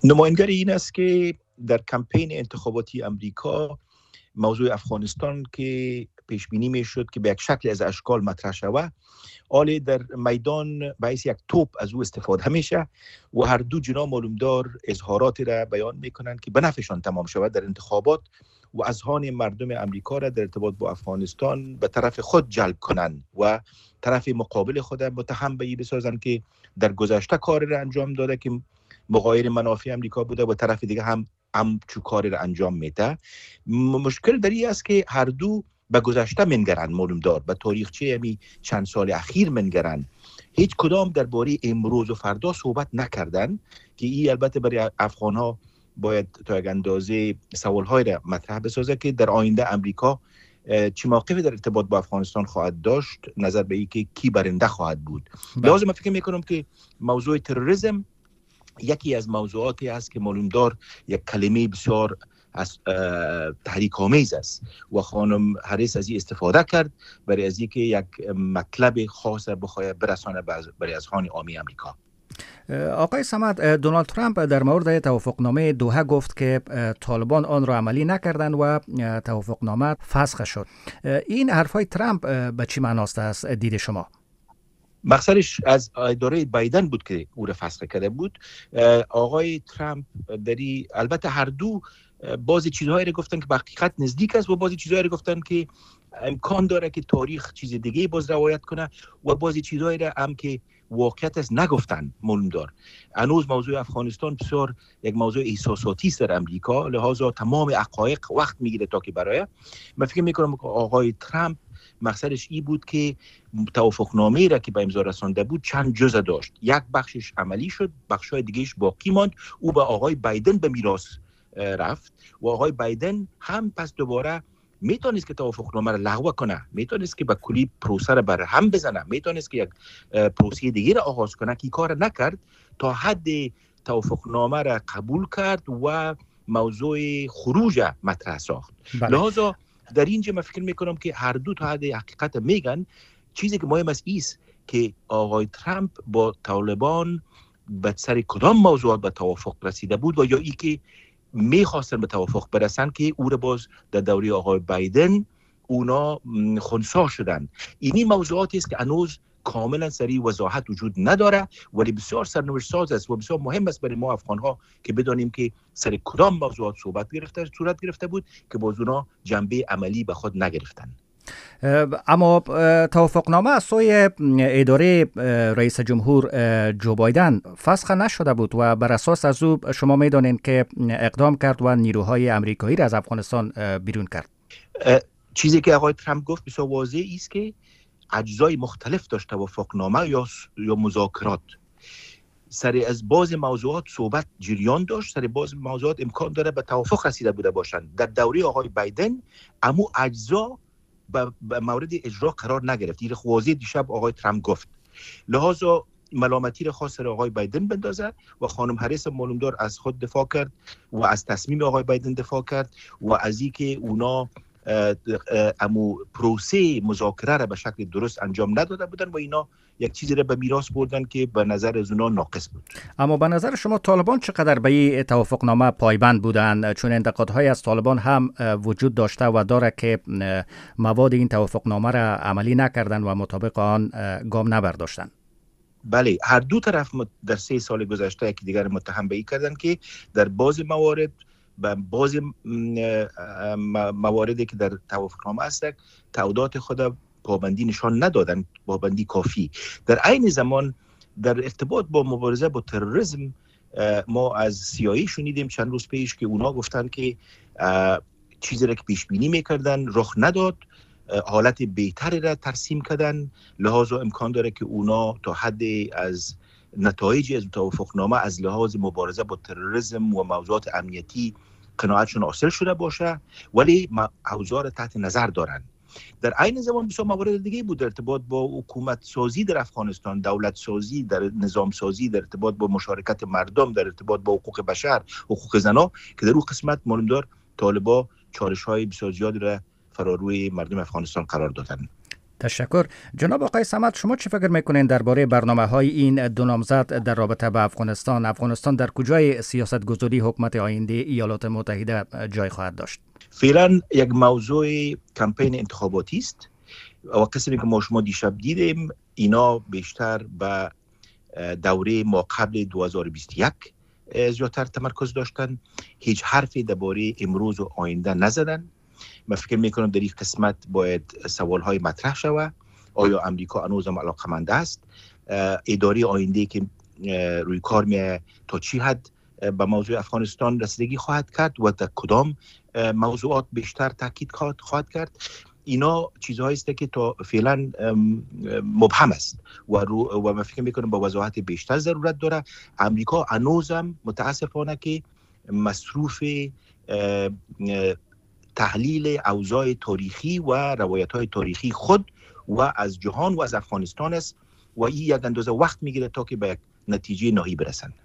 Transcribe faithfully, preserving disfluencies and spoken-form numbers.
نماینگر این است که در کمپین انتخاباتی امریکا موضوع افغانستان که پیش بینی می شد که به یک شکل از اشکال مطرح شود، آلی در میدان باعث یک توپ از او استفاده میشه و هر دو جناح معلومدار اظهاراتی را بیان میکنند که به نفعشان تمام شود در انتخابات و اذهان مردم امریکا را در ارتباط با افغانستان به طرف خود جلب کنند و طرف مقابل خود متهم به این بسازند که در گذشته کاری را انجام داده که مغایر منافع امریکا بوده و طرف دیگه هم هم چو کاری را انجام میده. مشکل در این است که هر دو به گذشته منگرند، معلوم دار به تاریخچه همی چند سال اخیر منگرند. هیچ کدام درباره امروز و فردا صحبت نکردن که این البته برای افغان ها باید تا یک اندازه سوال های را مطرح بسازه که در آینده امریکا چه موقفی در ارتباط با افغانستان خواهد داشت، نظر به این که کی برنده خواهد بود. لازم فکر میکنم که موضوع تروریسم یکی از موضوعاتی است که معلوم دار یک کلمه بسیار از تحریک آمیز است و خانم هریس از این استفاده کرد برای از اینکه یک مطلب خاص بخواد برسانه برای اذهان عامی امریکا. آقای صمد، دونالد ترامپ در مورد توافقنامه دوحه گفت که طالبان آن را عملی نکردند و توافقنامه فسخ شد. این حرفای ترامپ به چی معناست از دید شما؟ مقصدش از اداره بایدن بود که او را فسخ کرده بود. آقای ترامپ دری البته هر دو بعضی چیزهایی را گفتن که به حقیقت نزدیک است و بعضی چیزهایی را گفتن که امکان داره که تاریخ چیز دیگه باز روایت کنه و بعضی چیزهایی را هم که واقعیت است نگفتن. معلوم دار هنوز موضوع افغانستان بسیار یک موضوع احساساتی است در امریکا، لذا تمام حقایق وقت میگیره تا که برای من فکر میکنم که آقای ترامپ مقصدش این بود که توافقنامه را که به امضا رسانده بود چند جزء داشت. یک بخشش عملی شد، بخشای دیگهش باقی ماند. او به آقای بایدن به میراث رفت و آقای بایدن هم پس دوباره میتونست که توافقنامه را لغو کنه، میتونست که به کلی پروسه را بر هم بزنه، میتونست که یک پروسه دیگه را آغاز کنه که کار نکرد، تا حد توافقنامه را قبول کرد و موضوع خروج مطرح ساخت. لذا در اینجا من فکر میکنم که هر دو تا حد حقیقت میگن. چیزی که مهم است ایست که آقای ترامپ با طالبان به سر کدام موضوعات به توافق رسیده بود و یا ای که میخواستن به توافق برسن که او را باز در دوره آقای بایدن اونا خنثی شدن. اینی موضوعاتی است که هنوز کاملا سریع وضاحت وجود نداره، ولی بسیار سرنوشت ساز است و بسیار مهم است برای ما افغان ها که بدانیم که سر کدام موضوعات صحبت گرفته صورت گرفته بود که باز اونا جنبه عملی به خود نگرفتن. اما توافقنامه از سوی اداره رئیس جمهور جو بایدن فسخ نشده بود و بر اساس از او شما میدانید که اقدام کرد و نیروهای امریکایی را از افغانستان بیرون کرد. چیزی که آقای ترامپ گفت بسیار واضح است که اجزای مختلف داشت توافقنامه یا یا مذاکرات. سر از بعض موضوعات صحبت جریان داشت، سر بعض موضوعات امکان داره به توافق رسیده بوده باشند. در دوره آقای بایدن امو اجزا به مورد اجرا قرار نگرفت. این واضح دیشب آقای ترامپ گفت. لذا ملامتی را خواست سر آقای بایدن بندازه و خانم هریس معلومدار از خود دفاع کرد و از تصمیم آقای بایدن دفاع کرد و از اینکه اونا امو پروسه مذاکره را به شکل درست انجام نداده بودن و اینا یک چیزی را به میراث بردن که به نظر از اونا ناقص بود. اما به نظر شما طالبان چقدر به این توافقنامه پایبند بودند؟ چون انتقادهای از طالبان هم وجود داشته و داره که مواد این توافقنامه را عملی نکردن و مطابق آن گام نبرداشتن. بله، هر دو طرف در سه سال گذشته یکی دیگر متهم به این کردن که در بعض موارد به بعض مواردی که در توافقنامه است تعهدات خود پابندی نشان ندادن، پابندی کافی. در عین زمان در ارتباط با مبارزه با تروریسم ما از سیایی شنیدیم چند روز پیش که اونا گفتن که چیزی را که پیش بینی میکردن رخ نداد، حالت بهتری را ترسیم کردن، لحاظا امکان داره که اونا تا حد از نتایج از توافقنامه از لحاظ مبارزه با تروریسم و موضوعات امنیتی قناعتشون حاصل شده باشه، ولی اوضاع تحت نظر دارن. در عین زمان بسیار موارد دیگه بود در ارتباط با حکومت سازی در افغانستان، دولت سازی، در نظام سازی، در ارتباط با مشارکت مردم، در ارتباط با حقوق بشر، حقوق زنا، که در اون قسمت معلومدار طالبا چالش‌های بسیار زیادی را فراروی مردم افغانستان قرار دادن. تشکر. جناب آقای صمد، شما چه فکر میکنین درباره برنامه های این دو نامزد در رابطه با افغانستان؟ افغانستان در کجای سیاست گذاری حکومت آینده ایالات متحده جای خواهد داشت؟ فعلا یک موضوع کمپین انتخاباتی است و قسمی که ما شما دیشب دیدیم اینا بیشتر به دوره ما قبل دو هزار و بیست و یک زیادتر تمرکز داشتن. هیچ حرفی درباره امروز و آینده نزدن. من فکر میکنم در این قسمت باید سوالهای مطرح شود. آیا امریکا هنوز هم علاقمند است؟ اداره آینده که روی کار میه تا چی حد به موضوع افغانستان رسیدگی خواهد کرد و در کدام موضوعات بیشتر تاکید خواهد کرد؟ اینا چیزهایی است که تا فعلا مبهم است و رو و من فکر میکنم با وضاحت بیشتر ضرورت داره. امریکا هنوزم متاسفانه که مصروف تحلیل اوضاع تاریخی و روایت‌های تاریخی خود و از جهان و از افغانستان است و این یک اندازه وقت میگیره تا که به یک نتیجه نهایی برسند.